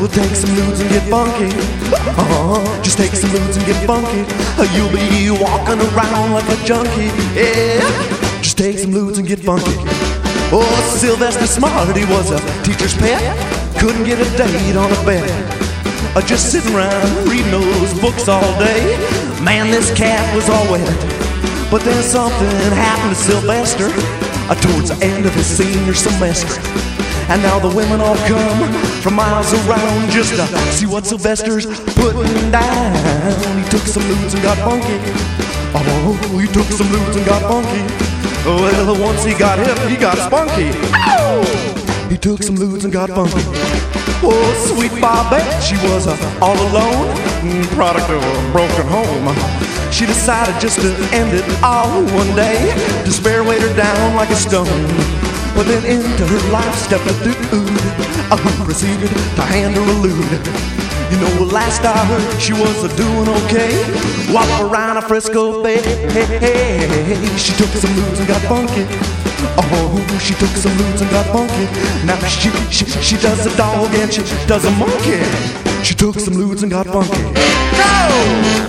Well, take some ludes and get funky. Just take some ludes and get funky. You'll be walking around like a junkie. Yeah, just take some ludes and get funky. Oh, Sylvester Smart, he was a teacher's pet. Couldn't get a date on a bed. Just sitting around reading those books all day. Man, this cat was all wet. But then something happened to Sylvester towards the end of his senior semester. And now the women all come from miles around just to see what Sylvester's putting down. He took some ludes and got funky. Oh, he took some ludes and got funky. Well, once he got hip, he got spunky. Ow! He took some ludes and got funky. Oh, sweet Bobette, she was all alone, product of a broken home. She decided just to end it all one day. Despair weighed her down like a stone. But then into her life stepped a dude who proceeded to hand her a lewd. You know, last I heard, she was doing okay. Walk around a Frisco Bay. She took some ludes and got funky. Oh, she took some ludes and got funky. Now she does a dog and she does a monkey. She took some ludes and got funky. Go!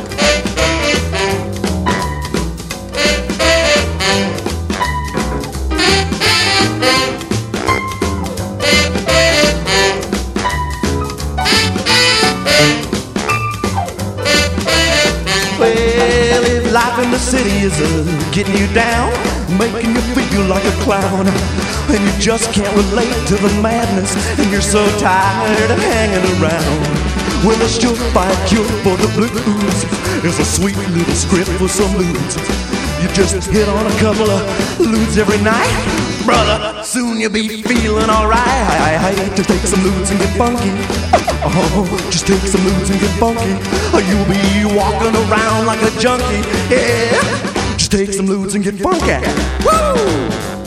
Well, if life in the city is getting you down, making you feel like a clown, and you just can't relate to the madness, and you're so tired of hanging around, well, a surefire cure for the blues is a sweet little script for some ludes. You just hit on a couple of ludes every night, brother, soon you'll be feeling alright. To take some ludes and get funky. Oh, just take some ludes and get funky. You'll be walking around like a junkie. Yeah, just take some ludes and get funky. Woo!